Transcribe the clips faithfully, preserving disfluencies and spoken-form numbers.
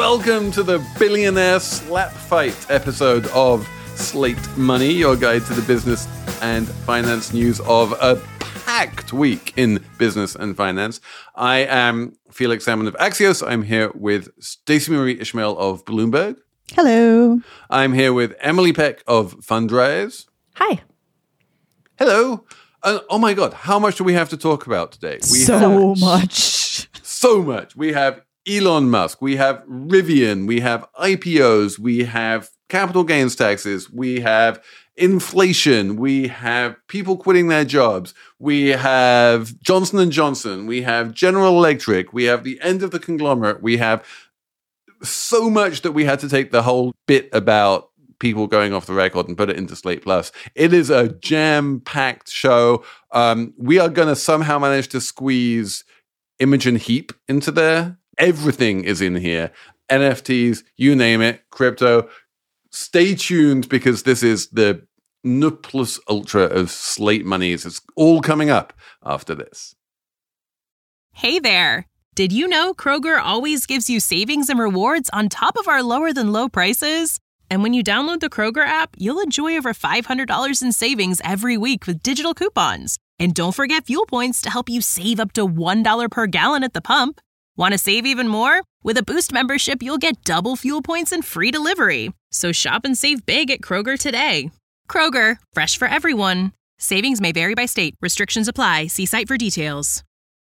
Welcome to the Billionaire Slap Fight episode of Slate Money, your guide to the business and finance news of a packed week in business and finance. I am Felix Salmon of Axios. I'm here with Stacey Marie Ishmael of Bloomberg. Hello. I'm here with Emily Peck of Fundrise. Hi. Hello. Uh, oh my God, how much do we have to talk about today? We so have much. So much. We have Elon Musk, we have Rivian, we have I P Os, we have capital gains taxes, we have inflation, we have people quitting their jobs, we have Johnson and Johnson, we have General Electric, we have the end of the conglomerate, we have so much that we had to take the whole bit about people going off the record and put it into Slate Plus. It is a jam-packed show. Um, we are going to somehow manage to squeeze Imogen Heap into there. Everything is in here. N F Ts, you name it, crypto. Stay tuned because this is the ne plus ultra of Slate Monies. It's all coming up after this. Hey there. Did you know Kroger always gives you savings and rewards on top of our lower than low prices? And when you download the Kroger app, you'll enjoy over five hundred dollars in savings every week with digital coupons. And don't forget fuel points to help you save up to one dollar per gallon at the pump. Want to save even more? With a Boost membership, you'll get double fuel points and free delivery. So shop and save big at Kroger today. Kroger, fresh for everyone. Savings may vary by state. Restrictions apply. See site for details.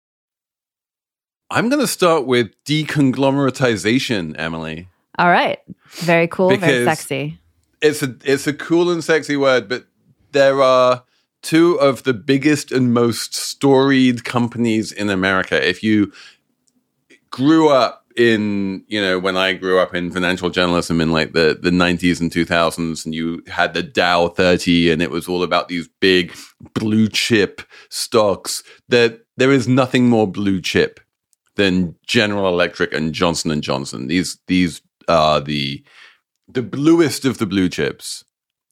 I'm going to start with deconglomeratization, Emily. All right. Very cool, because very sexy. It's a it's a cool and sexy word, but there are two of the biggest and most storied companies in America. If you grew up in, you know, when I grew up in financial journalism in like the, the nineties and two thousands, and you had the Dow thirty, and it was all about these big blue chip stocks, that there is nothing more blue chip than General Electric and Johnson and Johnson. These these are the the bluest of the blue chips,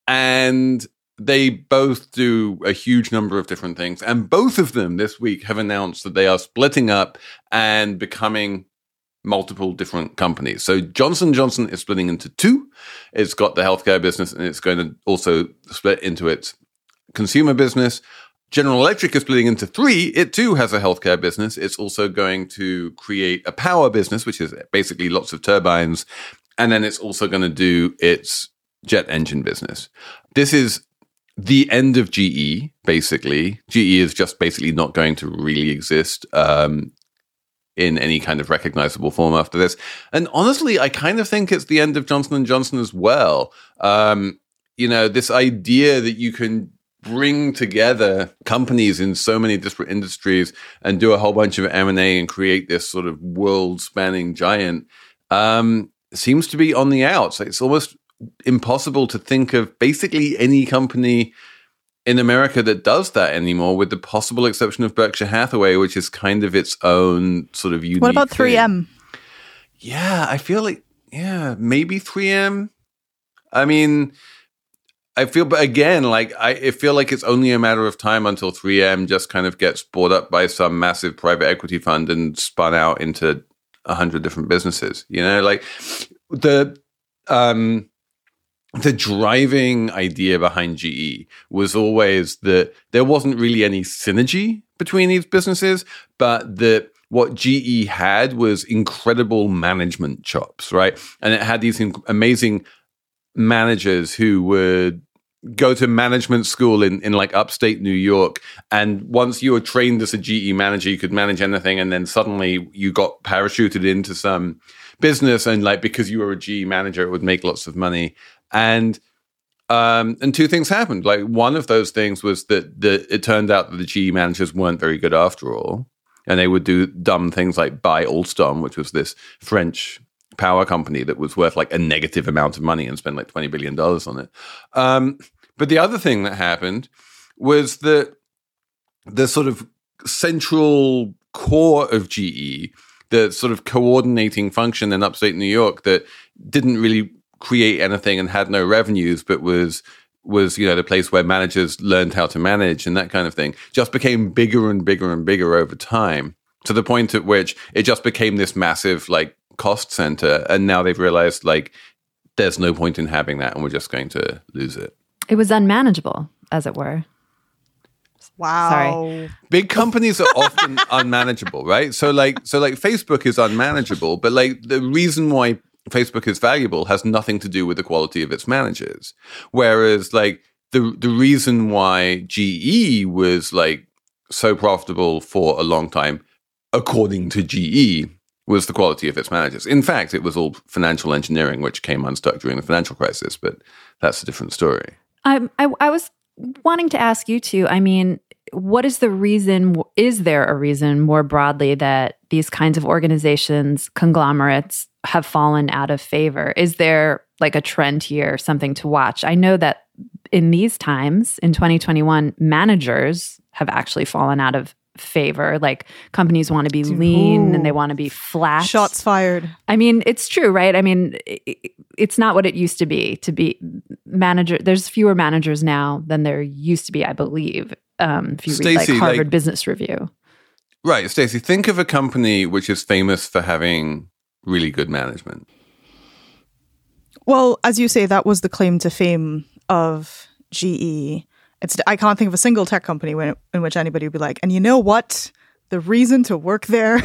and they both do a huge number of different things. And both of them this week have announced that they are splitting up and becoming multiple different companies. So Johnson and Johnson is splitting into two. It's got the healthcare business, and it's going to also split into its consumer business. General Electric is splitting into three. It too has a healthcare business. It's also going to create a power business, which is basically lots of turbines. And then it's also going to do its jet engine business. This is the end of G E, basically. G E is just basically not going to really exist um, in any kind of recognizable form after this. And honestly, I kind of think it's the end of Johnson and Johnson as well. Um, you know, this idea that you can bring together companies in so many disparate industries and do a whole bunch of M and A and create this sort of world-spanning giant um, seems to be on the outs. It's almost impossible to think of basically any company in America that does that anymore, with the possible exception of Berkshire Hathaway, which is kind of its own sort of unique What about three M? thing. Yeah, I feel like, yeah, maybe three M. I mean, I feel, but again, like I, I feel like it's only a matter of time until three M just kind of gets bought up by some massive private equity fund and spun out into a hundred different businesses. You know, like the um, the driving idea behind G E was always that there wasn't really any synergy between these businesses, but that what G E had was incredible management chops, right? And it had these amazing managers who would go to management school in, in like upstate New York. And once you were trained as a G E manager, you could manage anything. And then suddenly you got parachuted into some business. And like, because you were a G E manager, it would make lots of money. And um, and two things happened. Like one of those things was that the, it turned out that the G E managers weren't very good after all. And they would do dumb things like buy Alstom, which was this French power company that was worth like a negative amount of money and spend like twenty billion dollars on it. Um, but the other thing that happened was that the sort of central core of G E, the sort of coordinating function in upstate New York that didn't really create anything and had no revenues, but was was, you know, the place where managers learned how to manage and that kind of thing, just became bigger and bigger and bigger over time, to the point at which it just became this massive, like, cost center. And now they've realized like there's no point in having that and we're just going to lose it. It was unmanageable, as it were. Wow. Sorry. Big companies are often unmanageable, right? So like so like Facebook is unmanageable, but like the reason why Facebook is valuable has nothing to do with the quality of its managers. Whereas like the the reason why G E was like so profitable for a long time, according to G E, was the quality of its managers. In fact, it was all financial engineering, which came unstuck during the financial crisis, but that's a different story. Um, I, I was wanting to ask you too, I mean, what is the reason, is there a reason more broadly that these kinds of organizations, conglomerates, have fallen out of favor? Is there like a trend here, something to watch? I know that in these times, in twenty twenty-one, managers have actually fallen out of favor. Like companies want to be lean Ooh. and they want to be flat. Shots fired. I mean, it's true, right? I mean, it, it's not what it used to be. To be manager, there's fewer managers now than there used to be, I believe. Um, if you Stacey, read like Harvard like, Business Review. Right, Stacey, think of a company which is famous for having really good management. Well, as you say, that was the claim to fame of G E. It's I can't think of a single tech company when, in which anybody would be like, and you know what? The reason to work there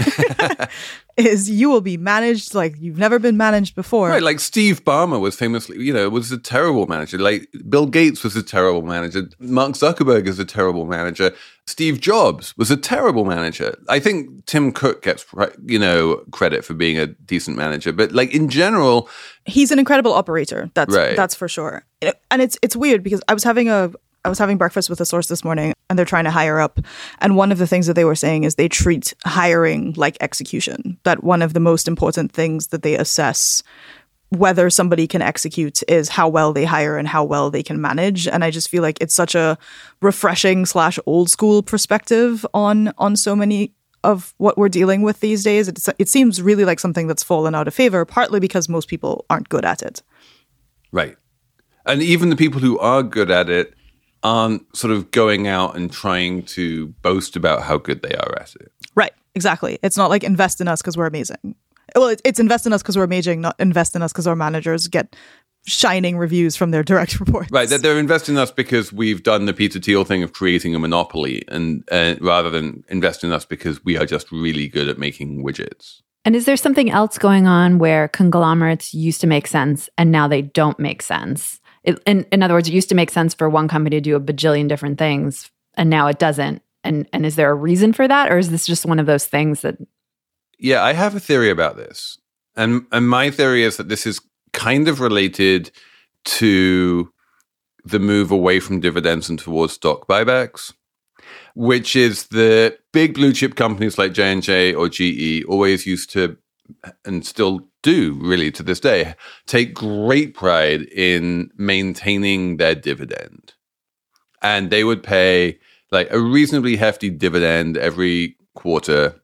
is you will be managed like you've never been managed before. Right, like Steve Ballmer was famously, you know, was a terrible manager. Like Bill Gates was a terrible manager. Mark Zuckerberg is a terrible manager. Steve Jobs was a terrible manager. I think Tim Cook gets, you know, credit for being a decent manager. But like in general, he's an incredible operator. That's right. That's for sure. And it's it's weird because I was having a I was having breakfast with a source this morning and they're trying to hire up. And one of the things that they were saying is they treat hiring like execution. That one of the most important things that they assess whether somebody can execute is how well they hire and how well they can manage. And I just feel like it's such a refreshing slash old school perspective on on so many of what we're dealing with these days. It's, it seems really like something that's fallen out of favor, partly because most people aren't good at it. Right. And even the people who are good at it aren't sort of going out and trying to boast about how good they are at it. Right, exactly. It's not like invest in us because we're amazing. Well, it, it's invest in us because we're amazing, not invest in us because our managers get shining reviews from their direct reports. Right, that they're investing in us because we've done the Peter Thiel thing of creating a monopoly, and uh, rather than invest in us because we are just really good at making widgets. And is there something else going on where conglomerates used to make sense and now they don't make sense? It, in, in other words, it used to make sense for one company to do a bajillion different things, and now it doesn't. And and is there a reason for that, or is this just one of those things that? Yeah, I have a theory about this, and and my theory is that this is kind of related to the move away from dividends and towards stock buybacks, which is the big blue chip companies like J and J or G E always used to, and still do really to this day, take great pride in maintaining their dividend. And they would pay like a reasonably hefty dividend every quarter.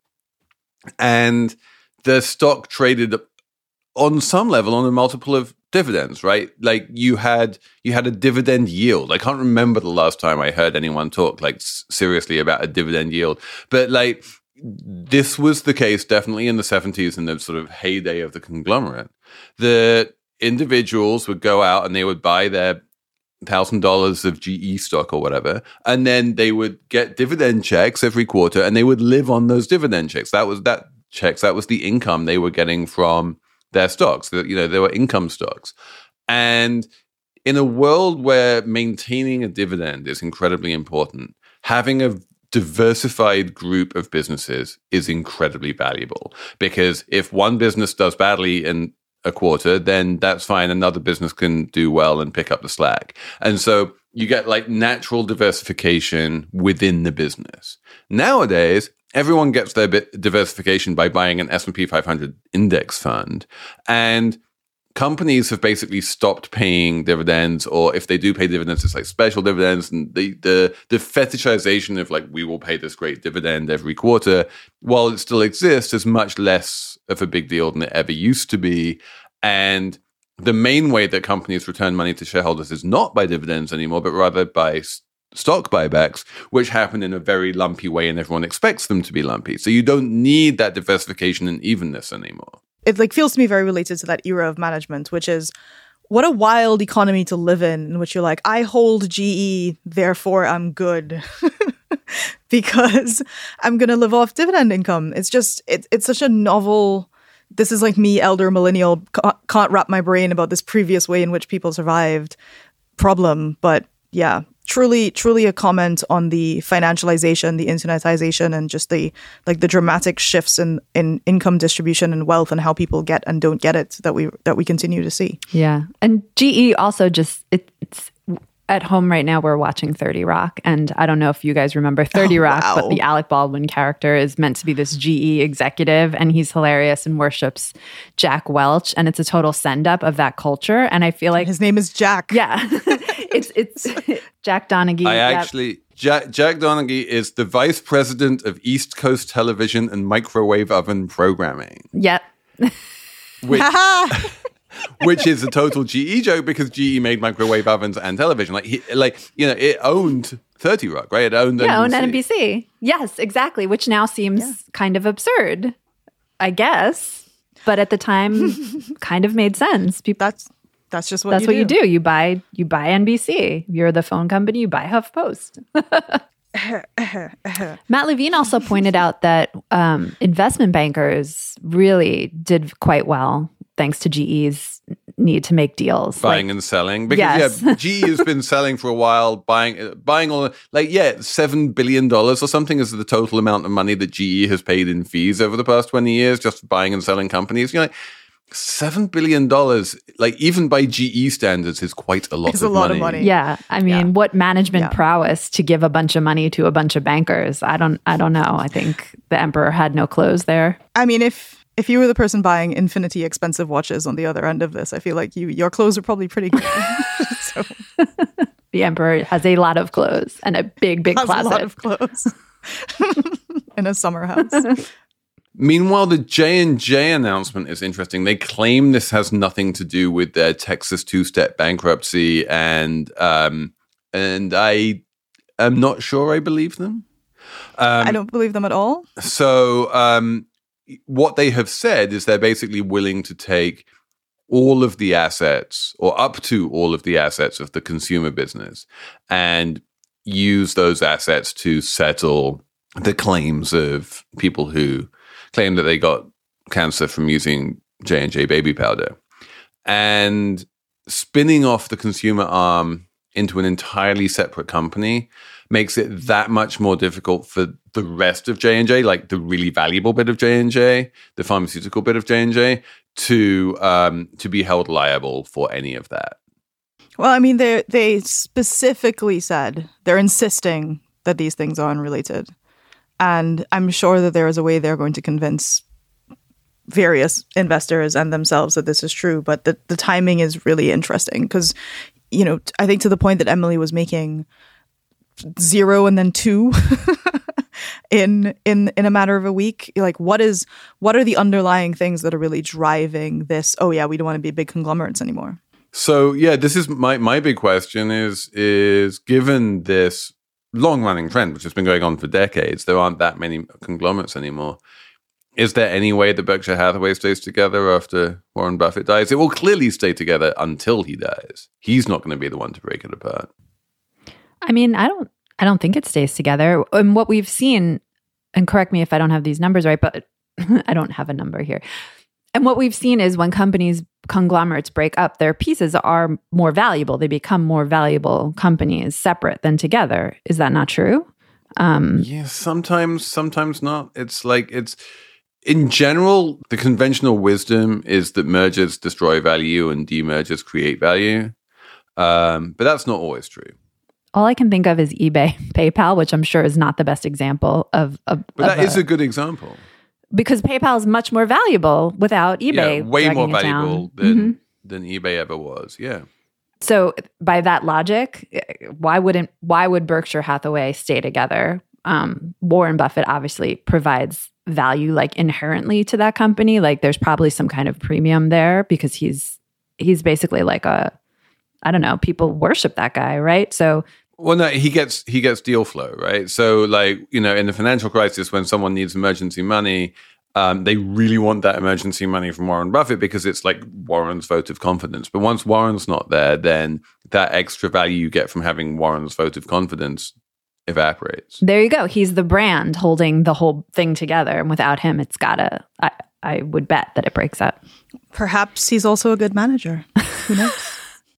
And the stock traded on some level on a multiple of dividends, right? Like you had you had a dividend yield. I can't remember the last time I heard anyone talk like s- seriously about a dividend yield. But like this was the case definitely in the seventies, in the sort of heyday of the conglomerate. The individuals would go out and they would buy their one thousand dollars of G E stock or whatever, and then they would get dividend checks every quarter and they would live on those dividend checks. That was that checks. That was the income they were getting from their stocks. You know, they were income stocks. And in a world where maintaining a dividend is incredibly important, having a diversified group of businesses is incredibly valuable, because if one business does badly in a quarter, then that's fine. Another business can do well and pick up the slack. And so you get like natural diversification within the business. Nowadays, everyone gets their bit diversification by buying an S and P five hundred index fund. And companies have basically stopped paying dividends, or if they do pay dividends, it's like special dividends. And the the the fetishization of like, we will pay this great dividend every quarter, while it still exists, is much less of a big deal than it ever used to be. And the main way that companies return money to shareholders is not by dividends anymore, but rather by stock buybacks, which happen in a very lumpy way, and everyone expects them to be lumpy. So you don't need that diversification and evenness anymore. it like feels to me very related to that era of management, which is what a wild economy to live in, in which you're like, I hold G E, therefore I'm good. Because I'm going to live off dividend income. It's just, it, it's such a novel, this is like me, elder millennial, can't wrap my brain about this previous way in which people survived problem. But yeah, truly, truly a comment on the financialization, the internetization, and just the like the dramatic shifts in, in income distribution and wealth and how people get and don't get it that we that we continue to see. Yeah. And G E also just, it, it's, at home right now, we're watching thirty Rock. And I don't know if you guys remember thirty oh, Rock, wow. but the Alec Baldwin character is meant to be this G E executive. And he's hilarious and worships Jack Welch. And it's a total send up of that culture. And I feel like his name is Jack. Yeah. it's it's Jack Donaghy. I Yep. actually, Jack, Jack Donaghy is the vice president of East Coast Television and Microwave Oven Programming. Yep. Which, which is a total G E joke because G E made microwave ovens and television. Like, he, like you know, it owned thirty Rock, right? It owned yeah, N B C. owned N B C. Yes, exactly. Which now seems yeah. kind of absurd, I guess. But at the time, kind of made sense. People, that's that's just what that's you what do. you do. You buy you buy N B C. You're the phone company. You buy HuffPost. Matt Levine also pointed out that um, investment bankers really did quite well thanks to G E's need to make deals. Buying like, and selling. Because yes. yeah, G E has been selling for a while, buying buying all like yeah, seven billion dollars or something is the total amount of money that G E has paid in fees over the past twenty years, just for buying and selling companies. You're like, seven billion dollars, like even by G E standards, is quite a lot, it's of, a lot money. of money. Yeah. I mean, yeah. what management yeah. prowess to give a bunch of money to a bunch of bankers. I don't I don't know. I think the emperor had no clothes there. I mean, if If you were the person buying infinity expensive watches on the other end of this, I feel like you your clothes are probably pretty good. so. The emperor has a lot of clothes and a big, big has closet. a lot of clothes in a summer house. Meanwhile, the J and J announcement is interesting. They claim this has nothing to do with their Texas two-step bankruptcy, and um, and I am not sure I believe them. Um, I don't believe them at all. So um, what they have said is they're basically willing to take all of the assets, or up to all of the assets of the consumer business, and use those assets to settle the claims of people who claim that they got cancer from using J and J baby powder. And spinning off the consumer arm into an entirely separate company makes it that much more difficult for the rest of J and J, like the really valuable bit of J and J, the pharmaceutical bit of J and J, to um, to be held liable for any of that. Well, I mean, they they specifically said they're insisting that these things are unrelated. And I'm sure that there is a way they're going to convince various investors and themselves that this is true. But the, the timing is really interesting because, you know, I think to the point that Emily was making, zero and then two in in in a matter of a week. Like, what is what are the underlying things that are really driving this? Oh, yeah, we don't want to be big conglomerates anymore. So, yeah, this is my, my big question is, is given this long-running trend, which has been going on for decades, there aren't that many conglomerates anymore. Is there any way that Berkshire Hathaway stays together after Warren Buffett dies? It will clearly stay together until he dies. He's not going to be the one to break it apart. I mean, I don't I don't think it stays together. And what we've seen, and correct me if I don't have these numbers right, but I don't have a number here. And what we've seen is when companies, conglomerates break up, their pieces are more valuable. They become more valuable companies separate than together. Is that not true? Um, yeah, sometimes, sometimes not. It's like, it's, in general, the conventional wisdom is that mergers destroy value and demergers create value. Um, but that's not always true. All I can think of is eBay, PayPal, which I'm sure is not the best example of. of but that of is a, a good example. Because PayPal is much more valuable without eBay. Yeah, way more valuable than, mm-hmm. than eBay ever was. Yeah. So by that logic, why wouldn't why would Berkshire Hathaway stay together? Um, Warren Buffett obviously provides value like inherently to that company. Like there's probably some kind of premium there because he's he's basically like a I don't know, people worship that guy, right? So Well, no, he gets he gets deal flow, right? So, like, you know, in the financial crisis, when someone needs emergency money, Um, they really want that emergency money from Warren Buffett because it's like Warren's vote of confidence. But once Warren's not there, then that extra value you get from having Warren's vote of confidence evaporates. There you go. He's the brand holding the whole thing together. And without him, it's gotta, I, I would bet that it breaks up. Perhaps he's also a good manager. Who knows?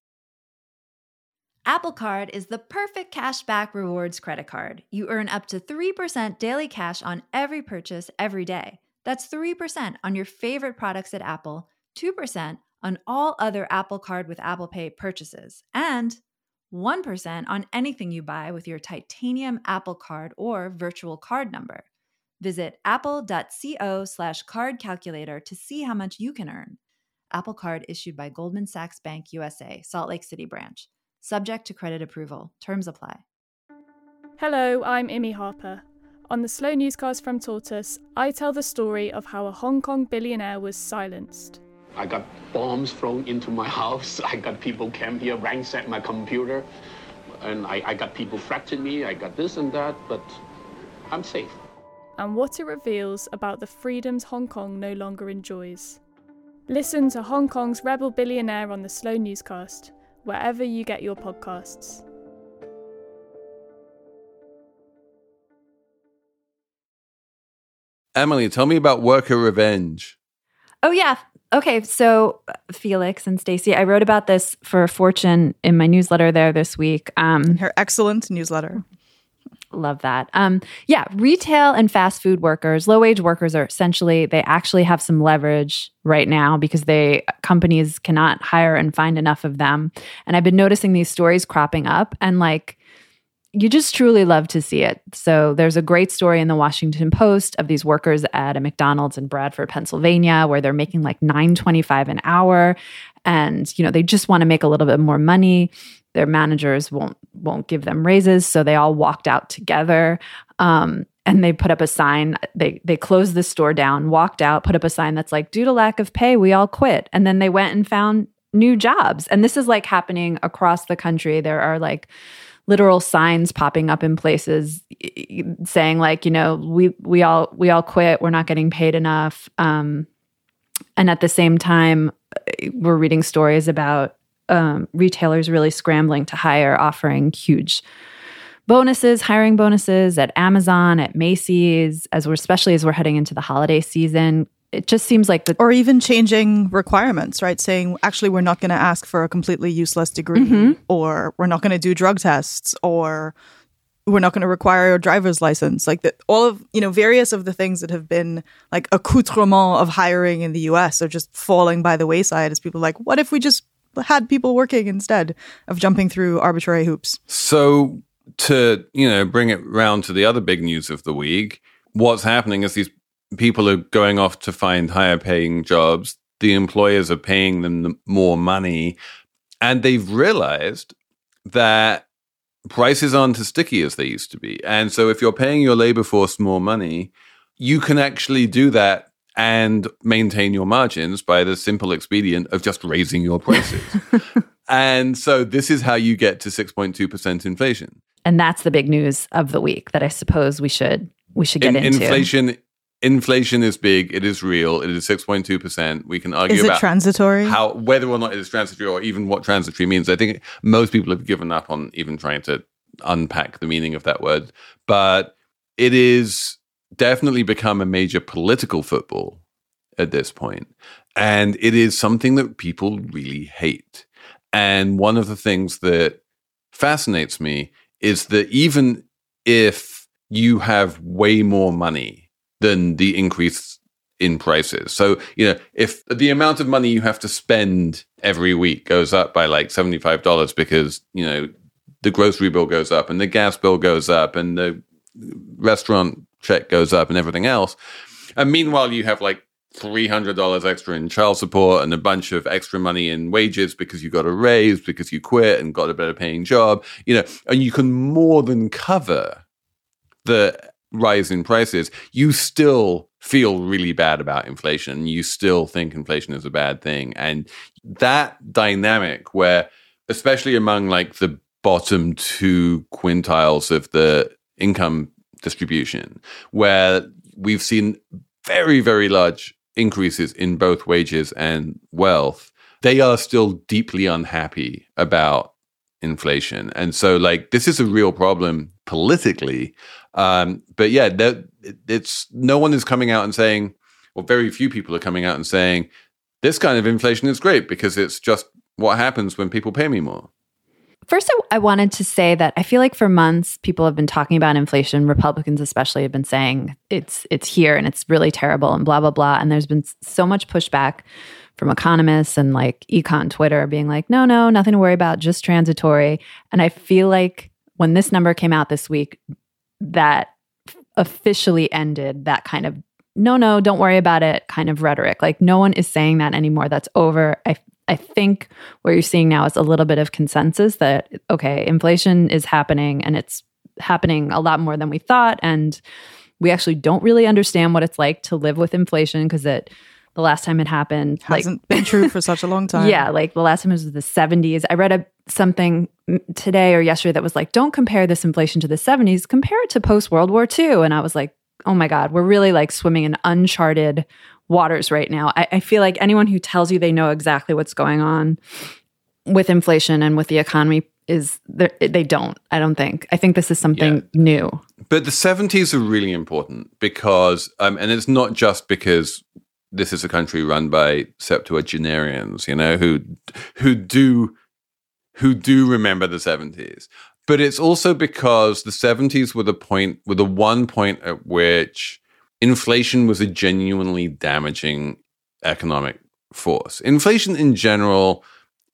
Apple Card is the perfect cashback rewards credit card. You earn up to three percent daily cash on every purchase every day. That's three percent on your favorite products at Apple, two percent on all other Apple Card with Apple Pay purchases, and one percent on anything you buy with your titanium Apple Card or virtual card number. Visit apple.co slash card calculator to see how much you can earn. Apple Card issued by Goldman Sachs Bank U S A, Salt Lake City branch. Subject to credit approval. Terms apply. Hello, I'm Imi Harper. On the Slow Newscast from Tortoise, I tell the story of how a Hong Kong billionaire was silenced. I got bombs thrown into my house. I got people came here, ransacked my computer. And I, I got people threatening me. I got this and that, but I'm safe. And what it reveals about the freedoms Hong Kong no longer enjoys. Listen to Hong Kong's rebel billionaire on the Slow Newscast, wherever you get your podcasts. Emily, tell me about worker revenge. Oh, yeah. Okay. So Felix and Stacey, I wrote about this for Fortune in my newsletter there this week. Um, Her excellent newsletter. Love that. Um, yeah. Retail and fast food workers, low wage workers are essentially, they actually have some leverage right now because they companies cannot hire and find enough of them. And I've been noticing these stories cropping up and like, you just truly love to see it. So there's a great story in the Washington Post of these workers at a McDonald's in Bradford, Pennsylvania, where they're making like nine twenty-five an hour. And, you know, they just want to make a little bit more money. Their managers won't won't give them raises. So they all walked out together. Um, and they put up a sign. They they closed the store down, walked out, put up a sign that's like, due to lack of pay, we all quit. And then they went and found new jobs. And this is like happening across the country. There are like literal signs popping up in places saying like, you know, we we all we all quit. We're not getting paid enough. Um, and at the same time, we're reading stories about um, retailers really scrambling to hire, offering huge bonuses, hiring bonuses at Amazon, at Macy's, as we're especially as we're heading into the holiday season. It just seems like the or even changing requirements, right? Saying, actually, we're not going to ask for a completely useless degree, mm-hmm. or we're not going to do drug tests, or we're not going to require a driver's license. Like that, all of, you know, various of the things that have been like accoutrement of hiring in the U S are just falling by the wayside as people are like, what if we just had people working instead of jumping through arbitrary hoops? So to, you know, bring it round to the other big news of the week, what's happening is these people are going off to find higher paying jobs. The employers are paying them more money. And they've realized that prices aren't as sticky as they used to be. And so if you're paying your labor force more money, you can actually do that and maintain your margins by the simple expedient of just raising your prices. And so this is how you get to six point two percent inflation. And that's the big news of the week that I suppose we should we should get In, into. Inflation Inflation is big. It is real. It is six point two percent. We can argue is it about transitory? how whether or not it is transitory or even what transitory means. I think most people have given up on even trying to unpack the meaning of that word. But it is definitely become a major political football at this point. And it is something that people really hate. And one of the things that fascinates me is that even if you have way more money than the increase in prices. So, you know, if the amount of money you have to spend every week goes up by like seventy-five dollars because, you know, the grocery bill goes up and the gas bill goes up and the restaurant check goes up and everything else. And meanwhile, you have like three hundred dollars extra in child support and a bunch of extra money in wages because you got a raise, because you quit and got a better paying job, you know, and you can more than cover the rise in prices. You still feel really bad about inflation. You still think inflation is a bad thing. And that dynamic where, especially among like the bottom two quintiles of the income distribution, where we've seen very, very large increases in both wages and wealth, they are still deeply unhappy about inflation. And so, like, this is a real problem politically. Um, but yeah, that, it's no one is coming out and saying, or very few people are coming out and saying, this kind of inflation is great because it's just what happens when people pay me more. First, I, I wanted to say that I feel like for months, people have been talking about inflation. Republicans especially have been saying it's it's here and it's really terrible and blah, blah, blah. And there's been so much pushback from economists and like econ Twitter being like, no, no, nothing to worry about, just transitory. And I feel like when this number came out this week, that officially ended that kind of no, no, don't worry about it kind of rhetoric. Like no one is saying that anymore. That's over. I I think what you're seeing now is a little bit of consensus that, okay, inflation is happening and it's happening a lot more than we thought. And we actually don't really understand what it's like to live with inflation because it, the last time it happened hasn't like, been true for such a long time. Yeah, like the last time was the seventies. I read a, something today or yesterday that was like, don't compare this inflation to the seventies, compare it to post-World War Two. And I was like, oh my God, we're really like swimming in uncharted waters right now. I, I feel like anyone who tells you they know exactly what's going on with inflation and with the economy is they don't. I don't think. I think this is something yeah. new. But the seventies are really important because, um, and it's not just because this is a country run by septuagenarians, you know, who who do who do remember the seventies. But it's also because the seventies were the point, were the one point at which inflation was a genuinely damaging economic force. Inflation in general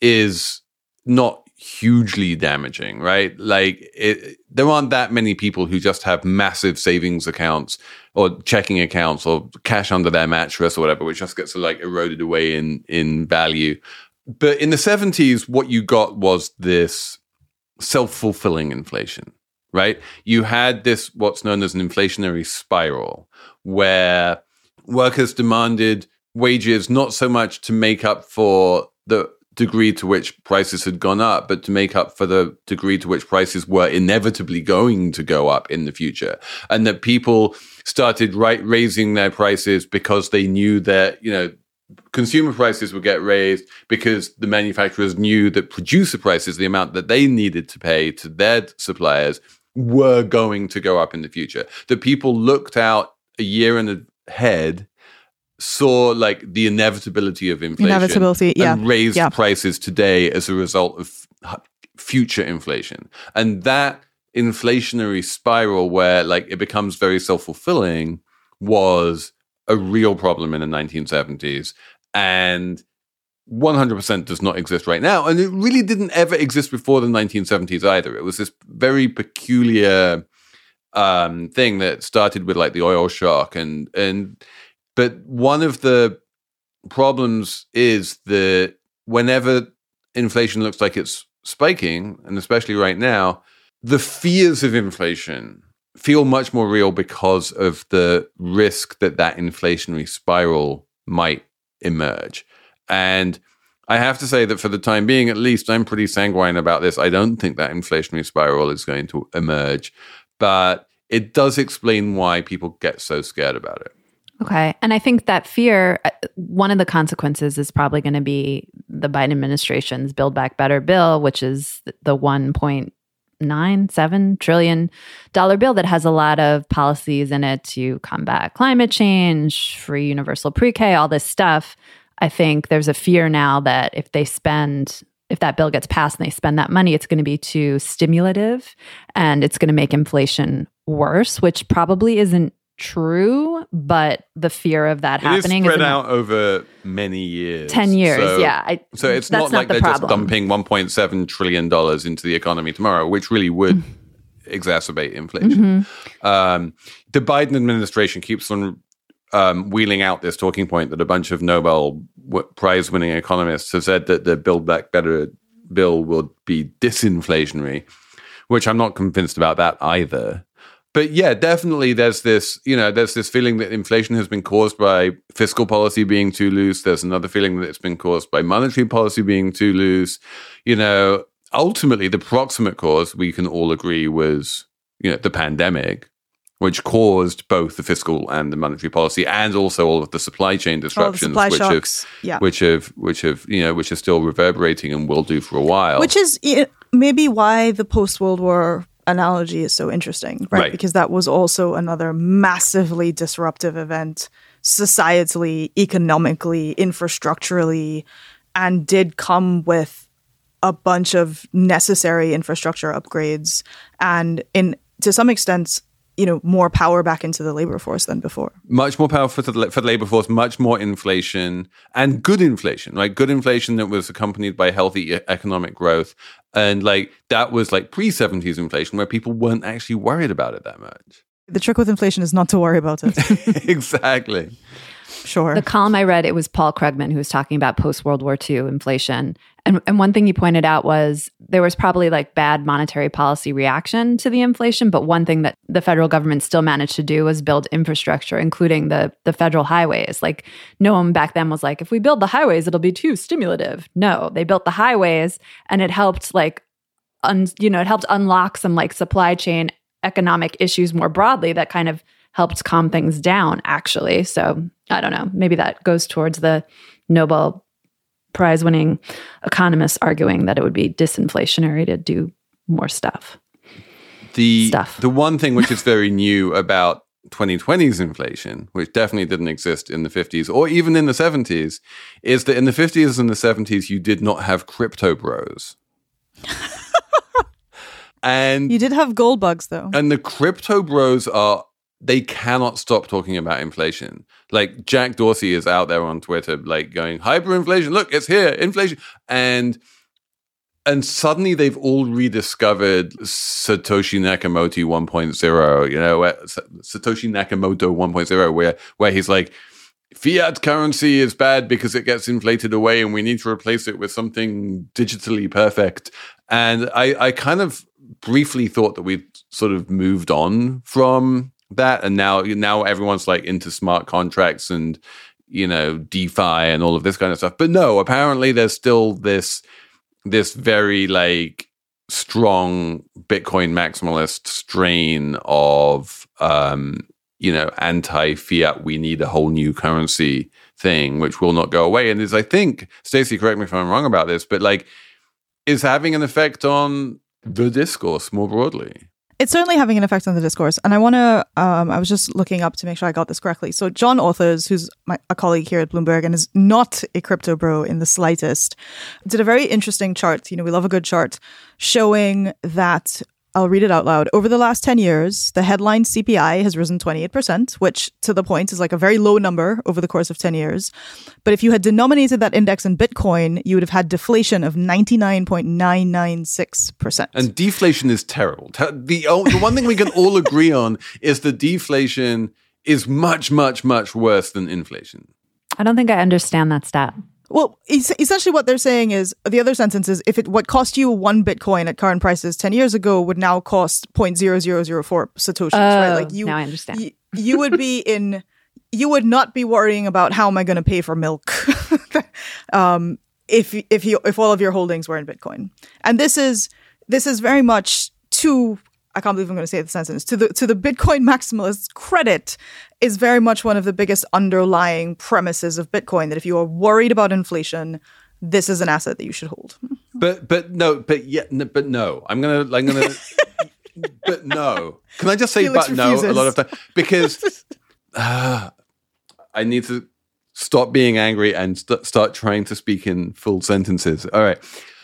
is not hugely damaging, right? Like it, there aren't that many people who just have massive savings accounts or checking accounts or cash under their mattress or whatever, which just gets like eroded away in, in value. But in the seventies, what you got was this self-fulfilling inflation, right? You had this, what's known as an inflationary spiral, where workers demanded wages not so much to make up for the degree to which prices had gone up, but to make up for the degree to which prices were inevitably going to go up in the future. And that people started right raising their prices because they knew that, you know, consumer prices would get raised because the manufacturers knew that producer prices, the amount that they needed to pay to their suppliers, were going to go up in the future. That people looked out a year and ahead, saw like the inevitability of inflation, inevitability, yeah. and raised yeah. prices today as a result of future inflation. And that inflationary spiral where like it becomes very self-fulfilling was a real problem in the nineteen seventies, and one hundred percent does not exist right now. And it really didn't ever exist before the nineteen seventies either. It was this very peculiar um, thing that started with like the oil shock. And, and, but one of the problems is that whenever inflation looks like it's spiking, and especially right now, the fears of inflation feel much more real because of the risk that that inflationary spiral might emerge. And I have to say that for the time being, at least, I'm pretty sanguine about this. I don't think that inflationary spiral is going to emerge, but it does explain why people get so scared about it. Okay. And I think that fear, one of the consequences is probably going to be the Biden administration's Build Back Better bill, which is the one point nine seven trillion dollar bill that has a lot of policies in it to combat climate change, free universal pre-K, all this stuff. I think there's a fear now that if they spend, if that bill gets passed and they spend that money, it's going to be too stimulative and it's going to make inflation worse, which probably isn't true, but the fear of that it happening is spread is out over many years. ten years, so, yeah. I, so it's that's not, not like the they're problem. just dumping one point seven trillion dollars into the economy tomorrow, which really would mm-hmm. exacerbate inflation. Mm-hmm. Um, the Biden administration keeps on um, wheeling out this talking point that a bunch of Nobel Prize-winning economists have said that the Build Back Better bill will be disinflationary, which I'm not convinced about that either. But yeah, definitely there's this, you know, there's this feeling that inflation has been caused by fiscal policy being too loose. There's another feeling that it's been caused by monetary policy being too loose. You know, ultimately the proximate cause, we can all agree, was, you know, the pandemic. which caused both the fiscal and the monetary policy, and also all of the supply chain disruptions, supply which shocks. have, Yeah. which have, which have, you know, which are still reverberating and will do for a while. Which is you know, maybe why the post-World War analogy is so interesting, right? Right. Because that was also another massively disruptive event, societally, economically, infrastructurally, and did come with a bunch of necessary infrastructure upgrades and, in to some extent, you know, more power back into the labor force than before. Much more power for the, for the labor force, much more inflation, and good inflation, right? Good inflation that was accompanied by healthy e- economic growth. And like that was like pre-seventies inflation where people weren't actually worried about it that much. The trick with inflation is not to worry about it. Exactly. Sure. The column I read, it was Paul Krugman who was talking about post-World War Two inflation. And, and one thing he pointed out was there was probably like bad monetary policy reaction to the inflation, but one thing that the federal government still managed to do was build infrastructure, including the, the federal highways. Like no one back then was like, if we build the highways, it'll be too stimulative. No, they built the highways and it helped like, un, you know, it helped unlock some like supply chain economic issues more broadly that kind of helped calm things down, actually. So I don't know, maybe that goes towards the Nobel Prize winning economists arguing that it would be disinflationary to do more stuff. The, Stuff. the one thing which is very new about twenty twenty's inflation, which definitely didn't exist in the fifties or even in the seventies, is that in the fifties and the seventies, you did not have crypto bros. And You did have gold bugs, though. And the crypto bros are, they cannot stop talking about inflation. Like Jack Dorsey is out there on Twitter, like going, hyperinflation, look, it's here, inflation. And and suddenly they've all rediscovered Satoshi Nakamoto one point oh, you know, where, Satoshi Nakamoto one point oh, where, where he's like, fiat currency is bad because it gets inflated away and we need to replace it with something digitally perfect. And I, I kind of briefly thought that we'd sort of moved on from that, and now now everyone's like into smart contracts and, you know, DeFi and all of this kind of stuff. But no, apparently there's still this this very like strong Bitcoin maximalist strain of um, you know, anti-fiat, we need a whole new currency thing, which will not go away. And is, I think, Stacey, correct me if I'm wrong about this, but like is having an effect on the discourse more broadly. It's certainly having an effect on the discourse. And I want to, um, I was just looking up to make sure I got this correctly. So John Authers, who's my, a colleague here at Bloomberg and is not a crypto bro in the slightest, did a very interesting chart. You know, we love a good chart showing that, I'll read it out loud. Over the last ten years, the headline C P I has risen twenty-eight percent, which to the point is like a very low number over the course of ten years. But if you had denominated that index in Bitcoin, you would have had deflation of ninety-nine point nine nine six percent. And deflation is terrible. The, oh, the one thing we can all agree on is that deflation is much, much, much worse than inflation. I don't think I understand that stat. Well, es- essentially what they're saying is, the other sentence is, if it what cost you one Bitcoin at current prices ten years ago would now cost zero point zero zero zero four Satoshis, Oh, right? Like you, now I understand. You, you would be in, you would not be worrying about how am I going to pay for milk um, if if you if all of your holdings were in Bitcoin. And this is this is very much to, I can't believe I'm going to say the sentence, to the to the Bitcoin maximalists' credit, is very much one of the biggest underlying premises of Bitcoin, that if you are worried about inflation, this is an asset that you should hold. But but no, but yeah, no, but no. I'm gonna I'm gonna. But no. Can I just say Felix but no refuses. a lot of time because uh, I need to stop being angry and st- start trying to speak in full sentences. All right,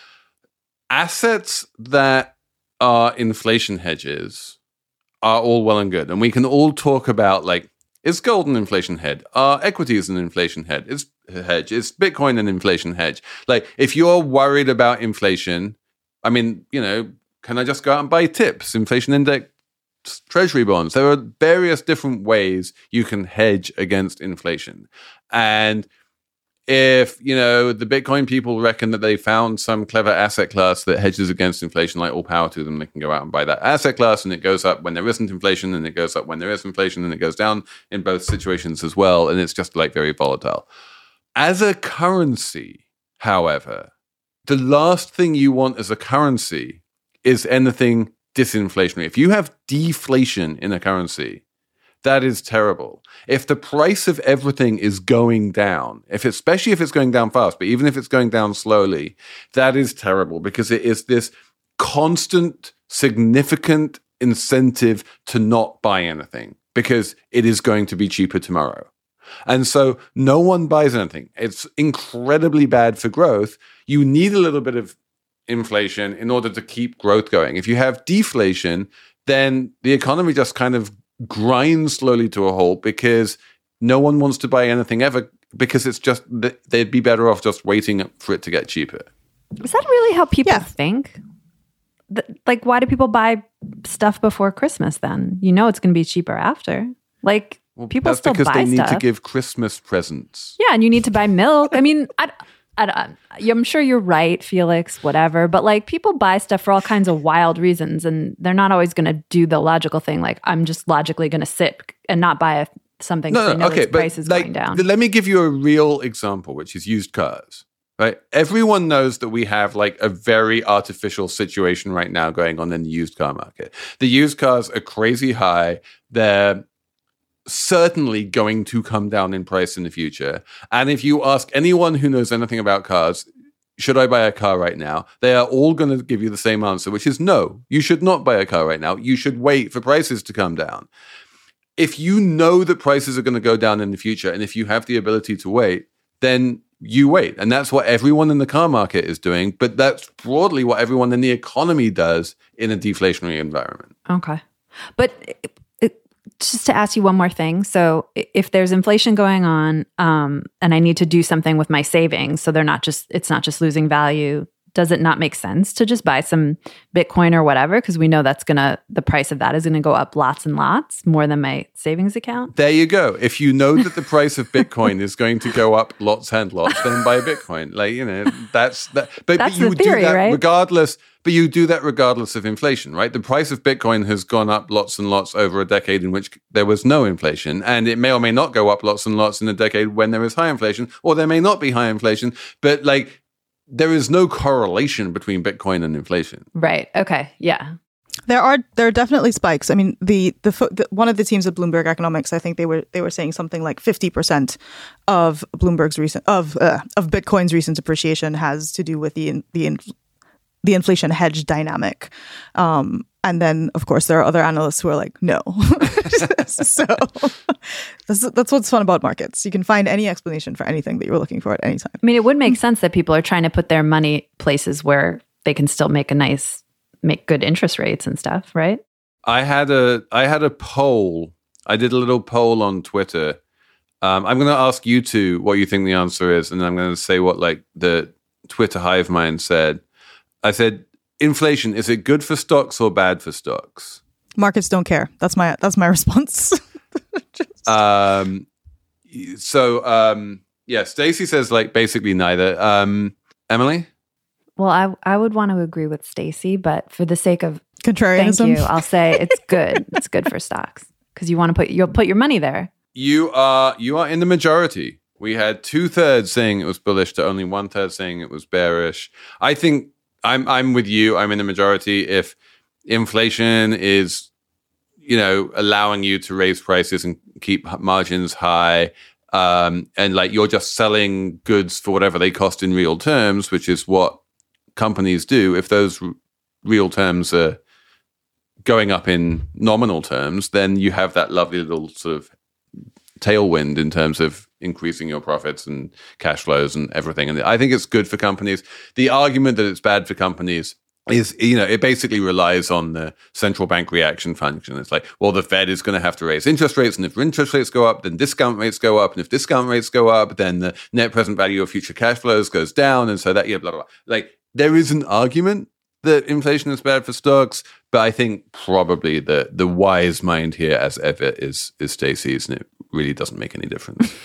assets that are inflation hedges are all well and good, and we can all talk about like, is gold an inflation hedge? Are equities an inflation hedge? Is hedge? Is Bitcoin an inflation hedge? Like, if you're worried about inflation, I mean, you know, can I just go out and buy tips, inflation index, treasury bonds? There are various different ways you can hedge against inflation. And if, you know, the Bitcoin people reckon that they found some clever asset class that hedges against inflation, like, all power to them. They can go out and buy that asset class, and it goes up when there isn't inflation, and it goes up when there is inflation, and it goes down in both situations as well. And it's just like very volatile. As a currency, however, the last thing you want as a currency is anything disinflationary. If you have deflation in a currency, that is terrible. If the price of everything is going down, if especially if it's going down fast, but even if it's going down slowly, that is terrible because it is this constant, significant incentive to not buy anything because it is going to be cheaper tomorrow. And so no one buys anything. It's incredibly bad for growth. You need a little bit of inflation in order to keep growth going. If you have deflation, then the economy just kind of grinds slowly to a halt because no one wants to buy anything ever because it's just they'd be better off just waiting for it to get cheaper. Is that really how people Yeah. think? Th- Like, why do people buy stuff before Christmas then? You know it's going to be cheaper after. Like, Well, people that's still because buy they need stuff. to give Christmas presents. Yeah, and you need to buy milk. I mean, I, I, I'm sure you're right, Felix, whatever. But like, people buy stuff for all kinds of wild reasons, and they're not always going to do the logical thing. Like, I'm just logically going to sit and not buy a, something No, because they no, know okay, its but price is like, going down. let me give you a real example, which is used cars. Right? Everyone knows that we have like a very artificial situation right now going on in the used car market. The used cars are crazy high. They're certainly going to come down in price in the future. And if you ask anyone who knows anything about cars, should I buy a car right now? They are all going to give you the same answer, which is no, you should not buy a car right now. You should wait for prices to come down. If you know that prices are going to go down in the future, and if you have the ability to wait, then you wait. And that's what everyone in the car market is doing. But that's broadly what everyone in the economy does in a deflationary environment. Okay. But it, it, just to ask you one more thing. So i- if there's inflation going on um, and I need to do something with my savings, so they're not just, it's not just losing value, does it not make sense to just buy some Bitcoin or whatever? Because we know that's going to, the price of that is going to go up lots and lots more than my savings account. There you go. If you know that the price of Bitcoin is going to go up lots and lots, then buy Bitcoin. Like, you know, that's that. But, That's but you the theory, do that right? regardless. But you do that regardless of inflation, right? The price of Bitcoin has gone up lots and lots over a decade in which there was no inflation. And it may or may not go up lots and lots in a decade when there is high inflation, or there may not be high inflation. But like, there is no correlation between Bitcoin and inflation. Right. Okay. Yeah. There are there are definitely spikes. I mean, the the, fo- the one of the teams at Bloomberg Economics, I think they were they were saying something like fifty percent of Bloomberg's recent of uh, of Bitcoin's recent appreciation has to do with the in, the in, the inflation hedge dynamic. Um, and then, of course, there are other analysts who are like, no. So that's, that's what's fun about markets. You can find any explanation for anything that you're looking for at any time. I mean, it would make sense that people are trying to put their money places where they can still make a nice, make good interest rates and stuff, right? I had a I had a poll. I did a little poll on Twitter. Um, I'm going to ask you two what you think the answer is, and then I'm going to say what like the Twitter hive mind said. I said, inflation, is it good for stocks or bad for stocks? Markets don't care. That's my that's my response. Just- Um, so um, yeah, Stacey says like basically neither. Um, Emily? Well, I I would want to agree with Stacey, but for the sake of Contrarianism. thank you, I'll say it's good. It's good for stocks because you want to put you'll put your money there. You are you are in the majority. We had two thirds saying it was bullish to only one third saying it was bearish. I think I'm I'm with you. I'm in the majority. If inflation is, you know, allowing you to raise prices and keep margins high, um, and like you're just selling goods for whatever they cost in real terms, which is what companies do. If those r- real terms are going up in nominal terms, then you have that lovely little sort of tailwind in terms of increasing your profits and cash flows and everything. And I think it's good for companies. The argument that it's bad for companies is, you know, it basically relies on the central bank reaction function. It's like, well, the Fed is going to have to raise interest rates. And if interest rates go up, then discount rates go up. And if discount rates go up, then the net present value of future cash flows goes down. And so that, yeah, blah, blah, blah. Like, there is an argument that inflation is bad for stocks, but I think probably the the wise mind here, as ever, is is Stacey's, and it really doesn't make any difference.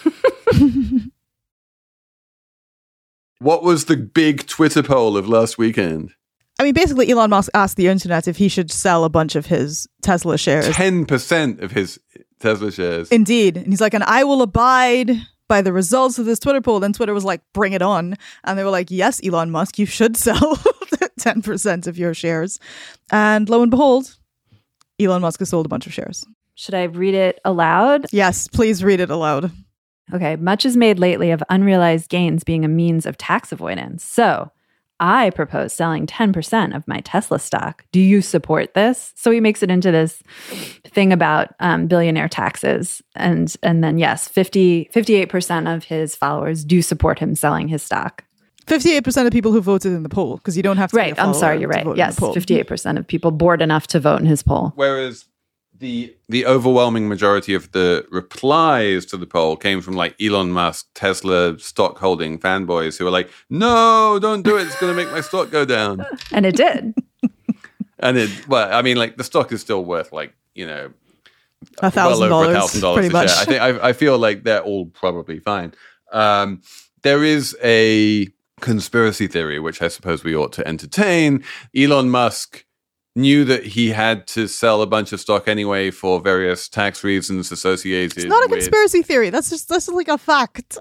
What was the big Twitter poll of last weekend? I mean, basically, Elon Musk asked the internet if he should sell a bunch of his Tesla shares. ten percent of his Tesla shares. Indeed. And he's like, and I will abide by the results of this Twitter poll. Then Twitter was like, bring it on. And they were like, yes, Elon Musk, you should sell ten percent of your shares. And lo and behold, Elon Musk has sold a bunch of shares. Should I read it aloud? Yes, please read it aloud. Okay. Much is made lately of unrealized gains being a means of tax avoidance. So I propose selling ten percent of my Tesla stock. Do you support this? So he makes it into this thing about um, billionaire taxes. And and then, yes, fifty, fifty-eight percent of his followers do support him selling his stock. fifty-eight percent of people who voted in the poll, because you don't have to Right. be a I'm sorry, you're to right. vote in Yes, the poll. fifty-eight percent of people bored enough to vote in his poll. Whereas the the overwhelming majority of the replies to the poll came from like Elon Musk, Tesla stock holding fanboys who were like, no, don't do it. It's going to make my stock go down. And it did. And it, well, I mean, like the stock is still worth like, you know, A thousand well over a dollars, thousand dollars pretty a much. share. I think I, I feel like they're all probably fine. Um, there is a conspiracy theory, which I suppose we ought to entertain. Elon Musk knew that he had to sell a bunch of stock anyway for various tax reasons associated. It's not a with, conspiracy theory. That's just that's like a fact.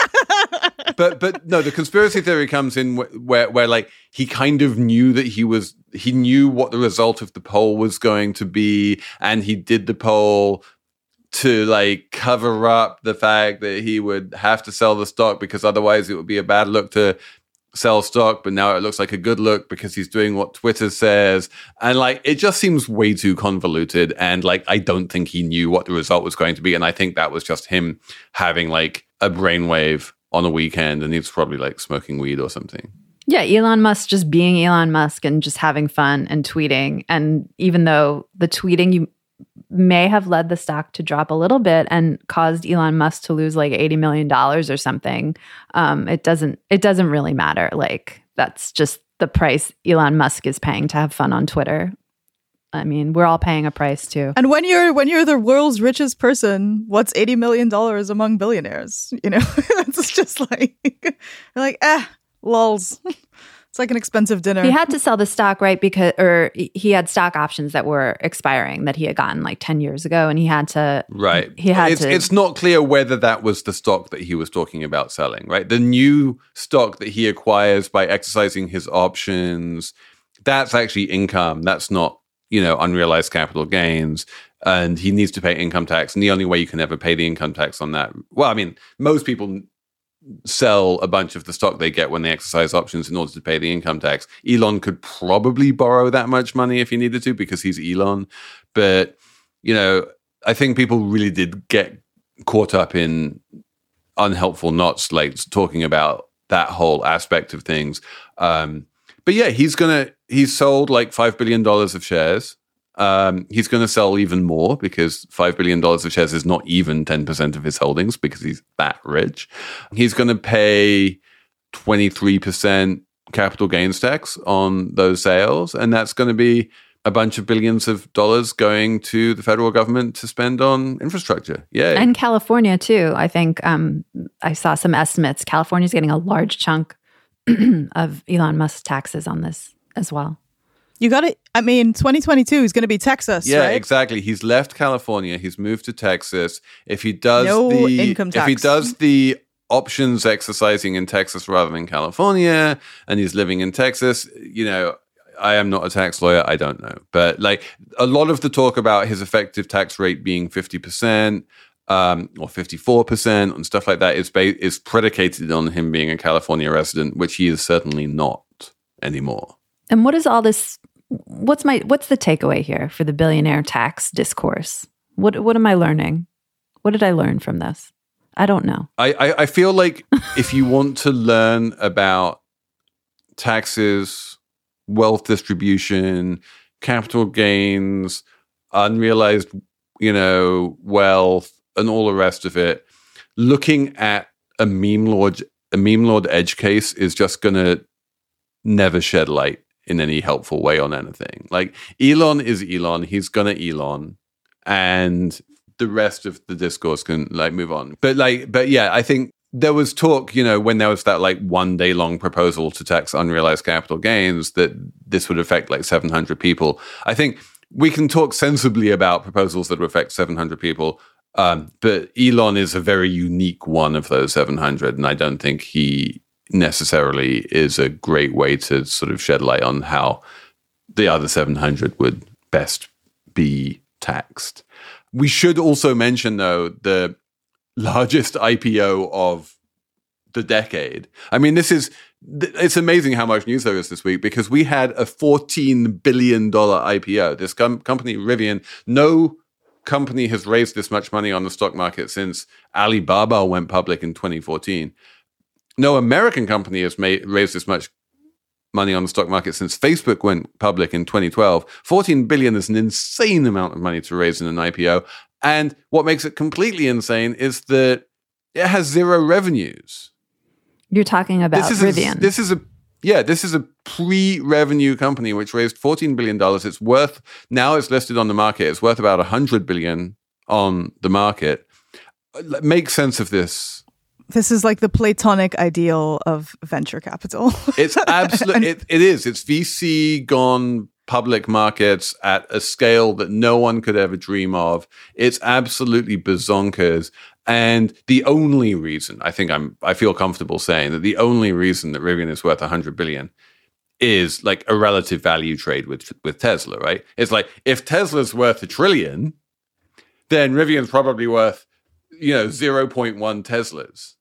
but but no, the conspiracy theory comes in wh- where where like he kind of knew that he was he knew what the result of the poll was going to be, and he did the poll to like cover up the fact that he would have to sell the stock because otherwise it would be a bad look to sell stock, but now it looks like a good look because he's doing what Twitter says. And like, it just seems way too convoluted. And like, I don't think he knew what the result was going to be. And I think that was just him having like a brainwave on a weekend, and he's probably like smoking weed or something. Yeah, Elon Musk just being Elon Musk and just having fun and tweeting. And even though the tweeting you may have led the stock to drop a little bit and caused Elon Musk to lose like eighty million dollars or something, um, it doesn't it doesn't really matter. Like, that's just the price Elon Musk is paying to have fun on Twitter. I mean, we're all paying a price too. And when you're when you're the world's richest person, what's eighty million dollars among billionaires? You know, it's just like you're like, eh, lols. It's like an expensive dinner. He had to sell the stock, right? Because, or he had stock options that were expiring that he had gotten like ten years ago, and he had to. Right. He had it's, to. It's not clear whether that was the stock that he was talking about selling, right? The new stock that he acquires by exercising his options, that's actually income. That's not, you know, unrealized capital gains. And he needs to pay income tax. And the only way you can ever pay the income tax on that, well, I mean, most people sell a bunch of the stock they get when they exercise options in order to pay the income tax. Elon could probably borrow that much money if he needed to because he's Elon. But, you know, I think people really did get caught up in unhelpful knots, like talking about that whole aspect of things. Um, but yeah, he's going to, he's sold like five billion dollars of shares. Um, he's going to sell even more because five billion dollars of shares is not even ten percent of his holdings because he's that rich. He's going to pay twenty-three percent capital gains tax on those sales. And that's going to be a bunch of billions of dollars going to the federal government to spend on infrastructure. Yeah. And California too. I think um, I saw some estimates. California's getting a large chunk of Elon Musk's taxes on this as well. You got it. I mean, twenty twenty-two is going to be Texas, yeah, right? exactly. He's left California. He's moved to Texas. If he does No the income if he tax. does the options exercising in Texas rather than California, and he's living in Texas, you know, I am not a tax lawyer. I don't know, but like a lot of the talk about his effective tax rate being fifty percent. Um, or fifty-four percent and stuff like that is ba- is predicated on him being a California resident, which he is certainly not anymore. And what is all this? What's my what's the takeaway here for the billionaire tax discourse? What what am I learning? What did I learn from this? I don't know. I, I, I feel like if you want to learn about taxes, wealth distribution, capital gains, unrealized, you know, wealth, and all the rest of it, looking at a meme lord, a meme lord edge case is just going to never shed light in any helpful way on anything. Like Elon is Elon, he's going to Elon, and the rest of the discourse can like move on. But like, but yeah, I think there was talk, you know, when there was that like one day long proposal to tax unrealized capital gains that this would affect like seven hundred people. I think we can talk sensibly about proposals that would affect seven hundred people. Um, but Elon is a very unique one of those seven hundred. And I don't think he necessarily is a great way to sort of shed light on how the other seven hundred would best be taxed. We should also mention, though, the largest I P O of the decade. I mean, this is, it's amazing how much news there is this week, because we had a fourteen billion dollars I P O. This com- company, Rivian, no company has raised this much money on the stock market since Alibaba went public in twenty fourteen. No American company has made, raised this much money on the stock market since Facebook went public in twenty twelve. fourteen billion dollars is an insane amount of money to raise in an I P O. And what makes it completely insane is that it has zero revenues. You're talking about this is Rivian. A, this is a yeah, this is a pre-revenue company which raised fourteen billion dollars. It's worth, now it's listed on the market, it's worth about one hundred billion dollars on the market. Make sense of this. This is like the platonic ideal of venture capital. It's absolutely, it, it is. It's V C gone public markets at a scale that no one could ever dream of. It's absolutely bazonkers. And the only reason, I think I'm, I feel comfortable saying that the only reason that Rivian is worth one hundred billion is like a relative value trade with, with Tesla, right? It's like, if Tesla's worth a trillion, then Rivian's probably worth, you know, zero point one Teslas.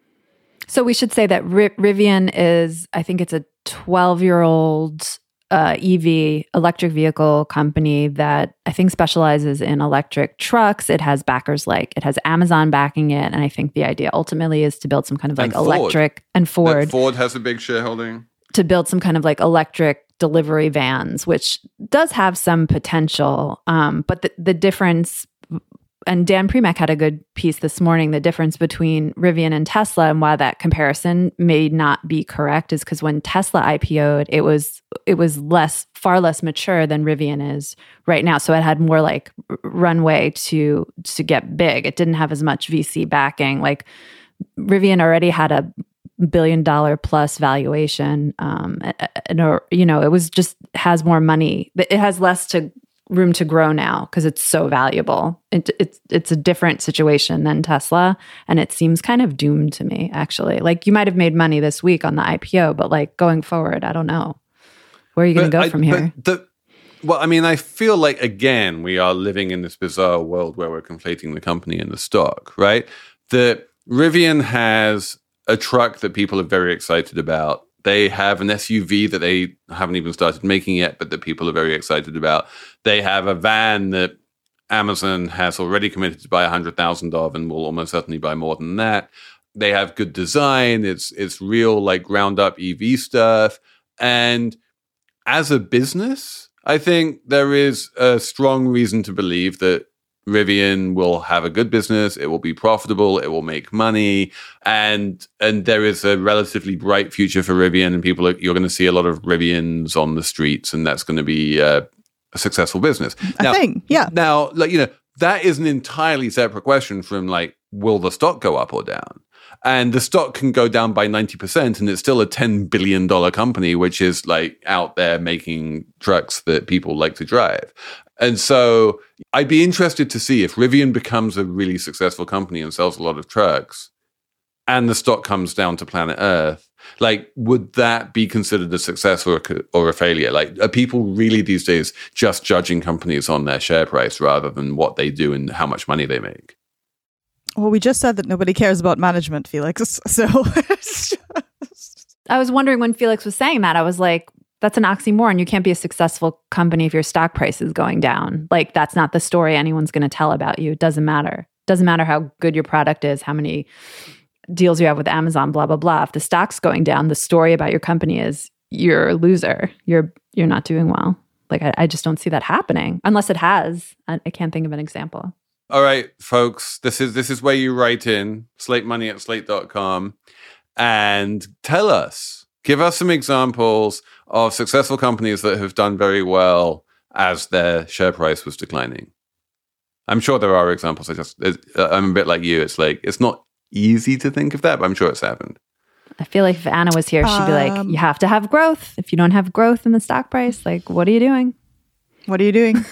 So we should say that R- Rivian is, I think it's a twelve-year-old uh, E V, electric vehicle company that I think specializes in electric trucks. It has backers like, it has Amazon backing it. And I think the idea ultimately is to build some kind of like and Ford. electric, and Ford. That Ford has a big shareholding. To build some kind of like electric delivery vans, which does have some potential. Um, but the, the difference, and Dan Premack had a good piece this morning, the difference between Rivian and Tesla and why that comparison may not be correct is because when Tesla I P O'd, it was it was less, far less mature than Rivian is right now. So it had more like runway to to get big. It didn't have as much V C backing. Like Rivian already had a billion dollar plus valuation. Um, and, or, you know, it was just has more money. It has less to room to grow now because it's so valuable. It, it's it's a different situation than Tesla, and it seems kind of doomed to me, actually. Like, you might have made money this week on the I P O, but like going forward, I don't know. Where are you going to go I, from here? The, well, I mean, I feel like, again, we are living in this bizarre world where we're conflating the company and the stock, right? The Rivian has a truck that people are very excited about. They have an S U V that they haven't even started making yet, but that people are very excited about. They have a van that Amazon has already committed to buy one hundred thousand of and will almost certainly buy more than that. They have good design. It's it's real, like, ground-up E V stuff. And as a business, I think there is a strong reason to believe that Rivian will have a good business. It will be profitable. It will make money, and and there is a relatively bright future for Rivian. And people, are, you're going to see a lot of Rivians on the streets, and that's going to be uh, a successful business. A now, thing, yeah. Now, like, you know, that is an entirely separate question from, like, will the stock go up or down? And the stock can go down by ninety percent, and it's still a ten billion dollars company, which is like out there making trucks that people like to drive. And so I'd be interested to see if Rivian becomes a really successful company and sells a lot of trucks, and the stock comes down to planet Earth. Like, would that be considered a success or a, or a failure? Like, are people really these days just judging companies on their share price rather than what they do and how much money they make? Well, we just said that nobody cares about management, Felix. So I was wondering when Felix was saying that, I was like, that's an oxymoron. You can't be a successful company if your stock price is going down. Like, that's not the story anyone's going to tell about you. It doesn't matter. It doesn't matter how good your product is, how many deals you have with Amazon, blah, blah, blah. If the stock's going down, the story about your company is you're a loser. You're you're not doing well. Like, I, I just don't see that happening unless it has. I, I can't think of an example. All right, folks, this is this is where you write in, slate money at slate dot com, and tell us, give us some examples of successful companies that have done very well as their share price was declining. I'm sure there are examples. I just, I'm a bit like you. It's like, it's not easy to think of that, but I'm sure it's happened. I feel like if Anna was here, she'd be like, Um, you have to have growth. If you don't have growth in the stock price, like, what are you doing? what are you doing?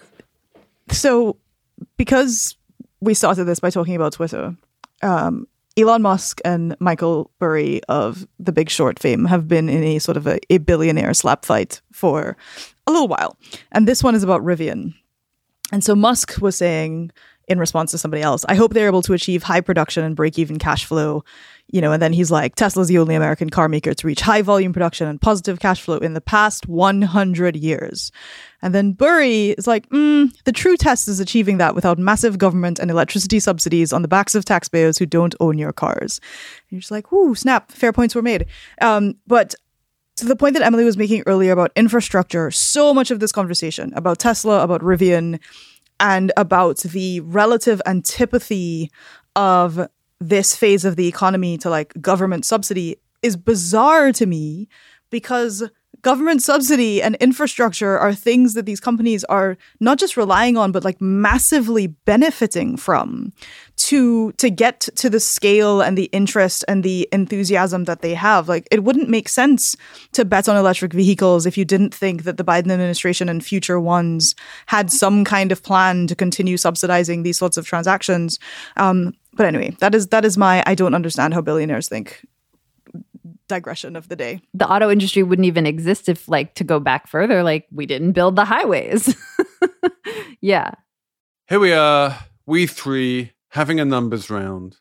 So, because we started this by talking about Twitter, um, Elon Musk and Michael Burry of The Big Short fame have been in a sort of a, a billionaire slap fight for a little while. And this one is about Rivian. And so Musk was saying in response to somebody else, I hope they're able to achieve high production and break even cash flow. You know, and then he's like, Tesla's the only American car maker to reach high volume production and positive cash flow in the past one hundred years. And then Burry is like, mm, the true test is achieving that without massive government and electricity subsidies on the backs of taxpayers who don't own your cars. And you're just like, ooh, snap, fair points were made. Um, but to the point that Emily was making earlier about infrastructure, so much of this conversation about Tesla, about Rivian, and about the relative antipathy of this phase of the economy to like government subsidy is bizarre to me, because government subsidy and infrastructure are things that these companies are not just relying on, but like massively benefiting from to to get to the scale and the interest and the enthusiasm that they have. Like, it wouldn't make sense to bet on electric vehicles if you didn't think that the Biden administration and future ones had some kind of plan to continue subsidizing these sorts of transactions. Um, but anyway, that is that is my I don't understand how billionaires think digression of the day. The auto industry wouldn't even exist if, like, to go back further, like, we didn't build the highways. Yeah. Here we are, we three, having a numbers round.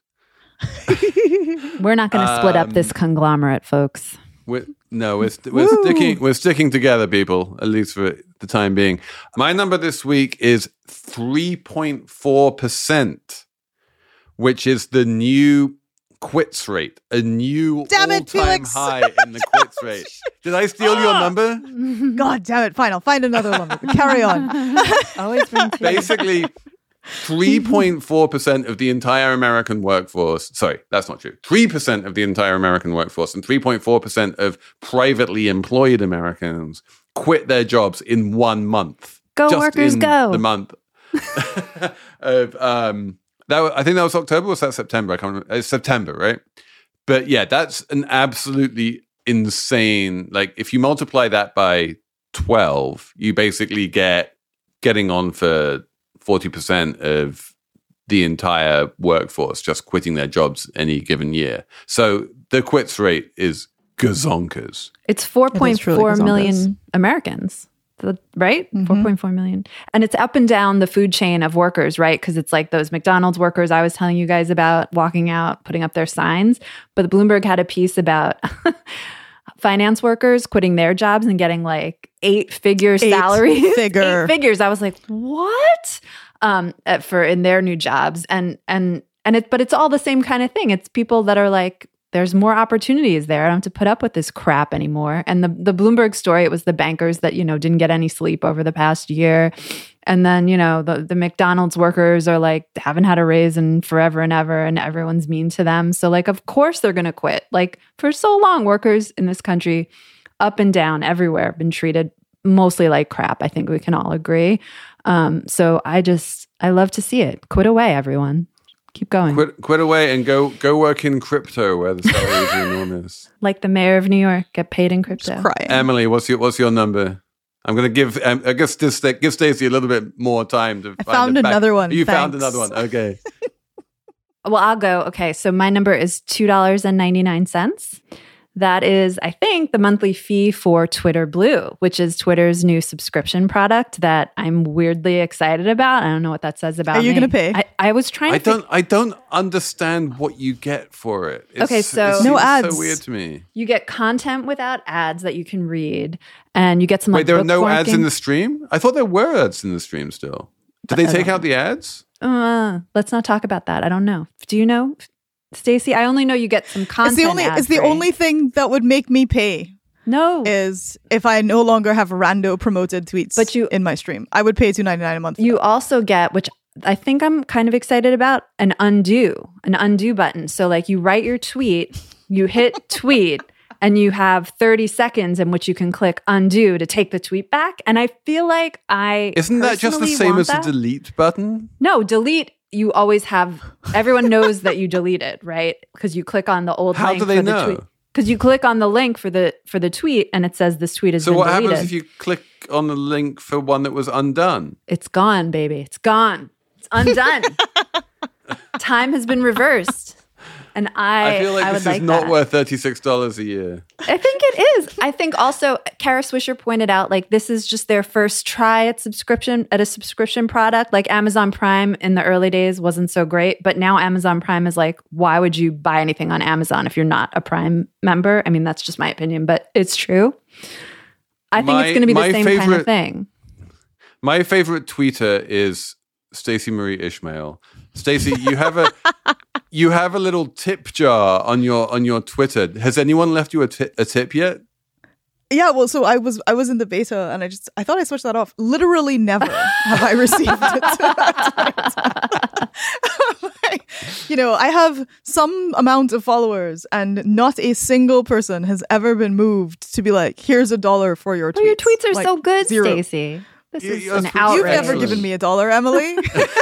We're not going to split um, up this conglomerate, folks. We're, no, we're, st- we're sticking we're sticking together, people, at least for the time being. My number this week is three point four percent, which is the new quits rate, a new damn it, all-time Felix. high in the quits rate. Did I steal your number? God damn it. Fine, I'll find another one. Carry on. Always bring two. Basically, three point four percent of the entire American workforce, sorry, that's not true, three percent of the entire American workforce and three point four percent of privately employed Americans quit their jobs in one month. Go just workers, in go. The month of, um, that, I think that was October, or was that September? I can't remember. It's September, right? But yeah, that's an absolutely insane, like, if you multiply that by twelve, you basically get getting on for forty percent of the entire workforce just quitting their jobs any given year. So the quits rate is gazonkers. It's four point four million Americans, right? Mm-hmm. four point four million. And it's up and down the food chain of workers, right? Because it's like those McDonald's workers I was telling you guys about walking out, putting up their signs. But Bloomberg had a piece about finance workers quitting their jobs and getting like eight figure salaries. Figure. Eight figures. I was like, what? Um, for in their new jobs. And and and it but it's all the same kind of thing. It's people that are like, there's more opportunities there. I don't have to put up with this crap anymore. And the the Bloomberg story, it was the bankers that, you know, didn't get any sleep over the past year. And then, you know, the, the McDonald's workers are like, haven't had a raise in forever and ever, and everyone's mean to them. So like, of course they're going to quit. Like, for so long, workers in this country, up and down, everywhere, been treated mostly like crap. I think we can all agree. Um, so I just, I love to see it. Quit away, everyone. Keep going. Quit, quit away and go go work in crypto where the salaries are enormous. Like the mayor of New York, get paid in crypto. Just crying. Emily, what's your what's your number? I'm going to give um, I guess this give Stacey a little bit more time to. I find found it back. another one. You Thanks. found another one. Okay. Well, I'll go. Okay, so my number is two dollars and ninety-nine cents. That is, I think, the monthly fee for Twitter Blue, which is Twitter's new subscription product that I'm weirdly excited about. I don't know what that says about Are you me. going to pay? I, I was trying I to don't. I don't understand what you get for it. It's, Okay, so- it No seems ads. So weird to me. You get content without ads that you can read, and you get some like Wait, there are no ads in bookmarking. the stream? I thought there were ads in the stream still. Did they take out the ads? Uh, let's not talk about that. I don't know. Do you know, Stacey? I only know you get some content. It's the only it's the ad-free. only thing that would make me pay No. is if I no longer have rando promoted tweets But you- in my stream. I would pay two ninety-nine a month. for You that. also get, which I think I'm kind of excited about, an undo, an undo button. So like you write your tweet, you hit tweet, and you have thirty seconds in which you can click undo to take the tweet back. And I feel like I Isn't that just the personally same want as that. the delete button? No, delete. You always have, everyone knows that you deleted, right? Because you click on the old How link do they for the know? tweet. Because you click on the link for the for the tweet and it says this tweet has So been what deleted. happens if you click on the link for one that was undone? It's gone, baby. It's gone. It's undone. Time has been reversed. And I, I feel like I this is would like not that. worth thirty-six dollars a year. I think it is. I think also Kara Swisher pointed out, like, this is just their first try at subscription, at a subscription product. Like Amazon Prime in the early days wasn't so great, but now Amazon Prime is like, why would you buy anything on Amazon if you're not a Prime member? I mean, that's just my opinion, but it's true. I think My- it's going to be the my same kind favorite- of thing. My favorite tweeter is Stacey Marie Ishmael. Stacey, you have a you have a little tip jar on your on your Twitter. Has anyone left you a, ti- a tip yet? Yeah, well, so I was I was in the beta and I just I thought I switched that off. Literally never have I received it. Like, you know, I have some amount of followers and not a single person has ever been moved to be like, here's a dollar for your tweets. Well, your tweets are Like, so good, zero. Stacey. This You- is you're an supposed- outrage. You've never Excellent. given me a dollar, Emily.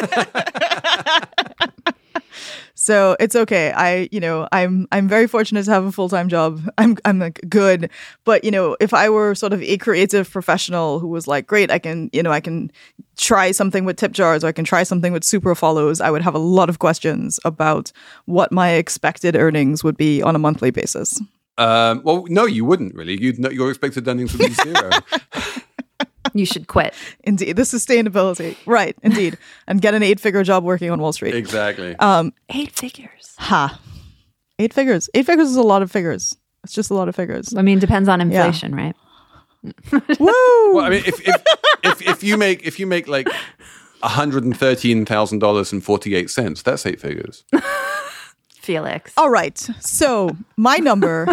So it's okay. I, you know, I'm I'm very fortunate to have a full-time job. I'm I'm like good. But, you know, if I were sort of a creative professional who was like, great, I can, you know, I can try something with tip jars or I can try something with super follows, I would have a lot of questions about what my expected earnings would be on a monthly basis. Um, well, no, you wouldn't really. You'd know, your expected earnings would be zero. You should quit. Indeed. The sustainability. Right, indeed. And get an eight-figure job working on Wall Street. Exactly. Um, Eight figures. ha. Eight figures. Eight figures is a lot of figures. It's just a lot of figures. I mean, depends on inflation, right? Woo! Well, I mean, if if, if if you make if you make like one hundred and thirteen thousand dollars and forty eight cents, that's eight figures. Felix. All right. So my number,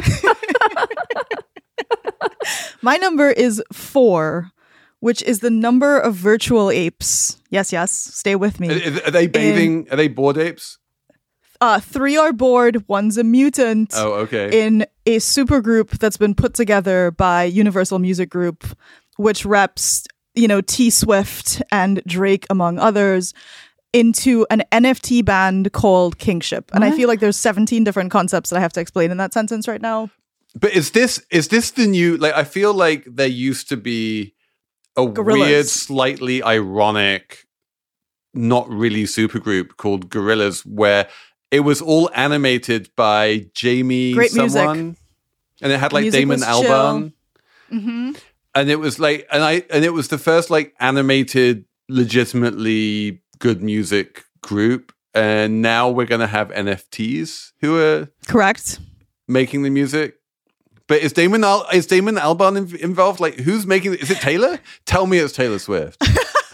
my number is four, which is the number of virtual apes. Yes, yes. Stay with me. Are, are they bathing? Are they bored apes? Uh, three are bored. One's a mutant. Oh, okay. In a supergroup that's been put together by Universal Music Group, which reps, you know, T Swift and Drake, among others, into an N F T band called Kingship. And I What? feel like there's seventeen different concepts that I have to explain in that sentence right now. But is this is this the new? Like, I feel like there used to be a Gorillaz. weird, slightly ironic, not really supergroup called Gorillaz, where it was all animated by Jamie Great music. someone, and it had like Music Damon was Albarn, Mm-hmm. and it was like, and I and it was the first like animated, legitimately good music group, and now we're gonna have N F Ts who are Correct. making the music. But is Damon Al- is Damon Albarn inv- involved? Like, who's making? Is it Taylor? Tell me it's Taylor Swift.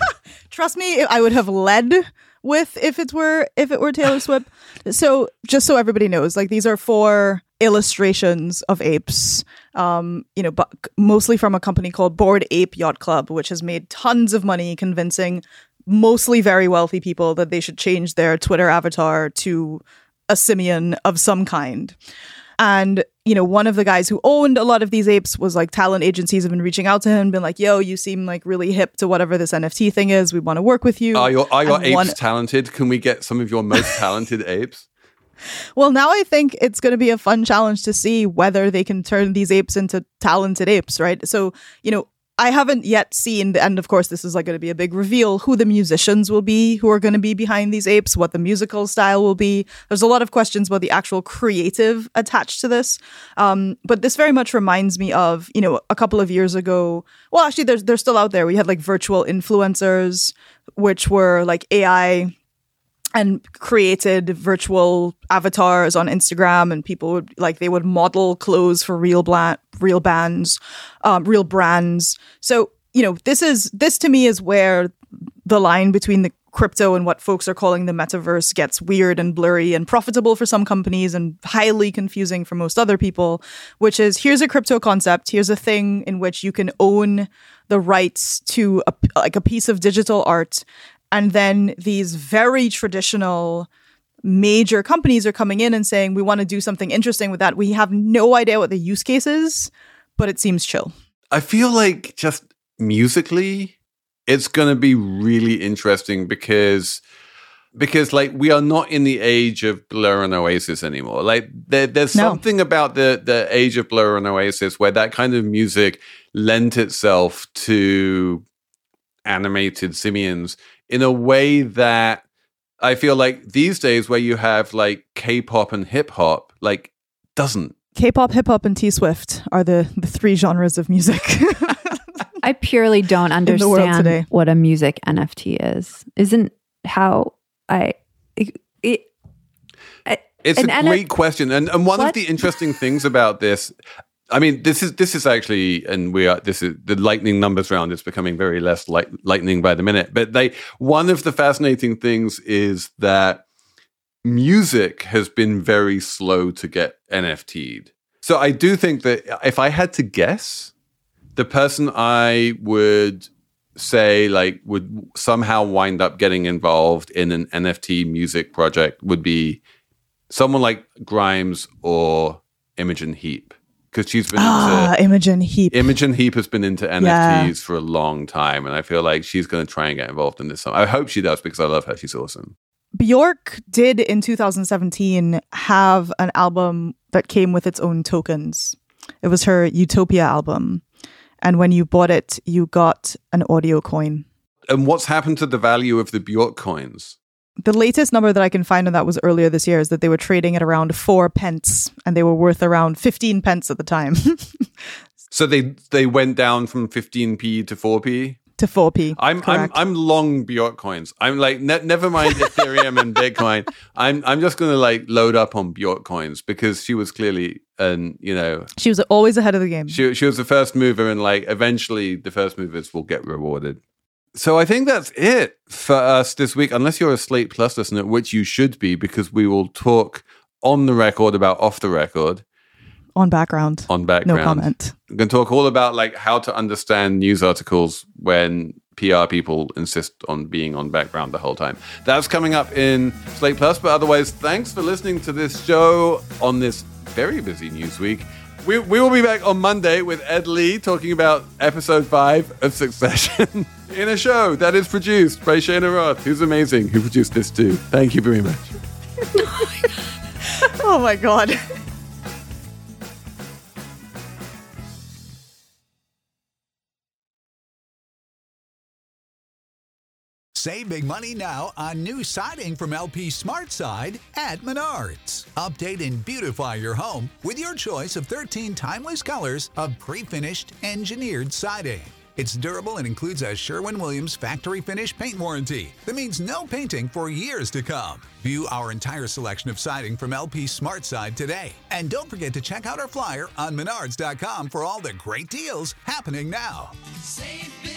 Trust me, I would have led with if it were if it were Taylor Swift. So just so everybody knows, like, these are four illustrations of apes, um, you know, but mostly from a company called Bored Ape Yacht Club, which has made tons of money convincing mostly very wealthy people that they should change their Twitter avatar to a simian of some kind. And, you know, one of the guys who owned a lot of these apes was like, talent agencies have been reaching out to him, been like, yo, you seem like really hip to whatever this N F T thing is. We want to work with you. Are your are your And apes one- talented? Can we get some of your most talented apes? Well, now I think it's going to be a fun challenge to see whether they can turn these apes into talented apes, right? So, you know, I haven't yet seen, and of course this is like going to be a big reveal, who the musicians will be who are going to be behind these apes, what the musical style will be. There's a lot of questions about the actual creative attached to this. Um, but this very much reminds me of, you know, a couple of years ago. Well, actually, they're, they're still out there. We had like virtual influencers, which were like A I and created virtual avatars on Instagram, and people would like they would model clothes for real bla- real bands, um, real brands. So, you know, this is this to me is where the line between the crypto and what folks are calling the metaverse gets weird and blurry and profitable for some companies and highly confusing for most other people, which is, here's a crypto concept, here's a thing in which you can own the rights to a, like a piece of digital art. And then these very traditional major companies are coming in and saying, we want to do something interesting with that. We have no idea what the use case is, but it seems chill. I feel like just musically, it's going to be really interesting because because like we are not in the age of Blur and Oasis anymore. Like there, there's No. something about the the age of Blur and Oasis where that kind of music lent itself to animated simians in a way that I feel like these days where you have like K-pop and hip-hop, like doesn't. K-pop, hip-hop, and T-Swift are the, the three genres of music. I purely don't understand what a music N F T is. Isn't how I... It, it, it's a N- great question. And, and one what? of the interesting things about this... I mean, this is this is actually, and we are. This is the lightning numbers round is becoming very less light, lightning by the minute. But they, one of the fascinating things is that music has been very slow to get N F T'd. So I do think that if I had to guess, the person I would say like would somehow wind up getting involved in an N F T music project would be someone like Grimes or Imogen Heap. Because she's been ah, into Imogen Heap. Imogen Heap has been into N F Ts yeah. for a long time, and I feel like she's going to try and get involved in this. I hope she does because I love her. She's awesome. Bjork did in two thousand seventeen have an album that came with its own tokens. It was her Utopia album, and when you bought it, you got an audio coin. And what's happened to the value of the Bjork coins? The latest number that I can find, and that was earlier this year, is that they were trading at around four pence, and they were worth around fifteen pence at the time. So they they went down from fifteen p to four p? To four p. I'm correct. I'm I'm long Bjork coins. I'm like ne- never mind Ethereum and Bitcoin. I'm I'm just going to like load up on Bjork coins because she was clearly and you know She was always ahead of the game. she she was the first mover, and like eventually the first movers will get rewarded. So I think that's it for us this week, unless you're a Slate Plus listener, which you should be, because we will talk on the record about off the record. On background. On background. No comment. We're going to talk all about like how to understand news articles when P R people insist on being on background the whole time. That's coming up in Slate Plus, but otherwise, thanks for listening to this show on this very busy news week. We, we will be back on Monday with Ed Lee talking about episode five of Succession in a show that is produced by Shayna Roth, who's amazing, who produced this too. Thank you very much. Oh my God. Save big money now on new siding from L P SmartSide at Menards. Update and beautify your home with your choice of thirteen timeless colors of pre-finished engineered siding. It's durable and includes a Sherwin-Williams factory finish paint warranty that means no painting for years to come. View our entire selection of siding from L P SmartSide today. And don't forget to check out our flyer on menards dot com for all the great deals happening now. Save big.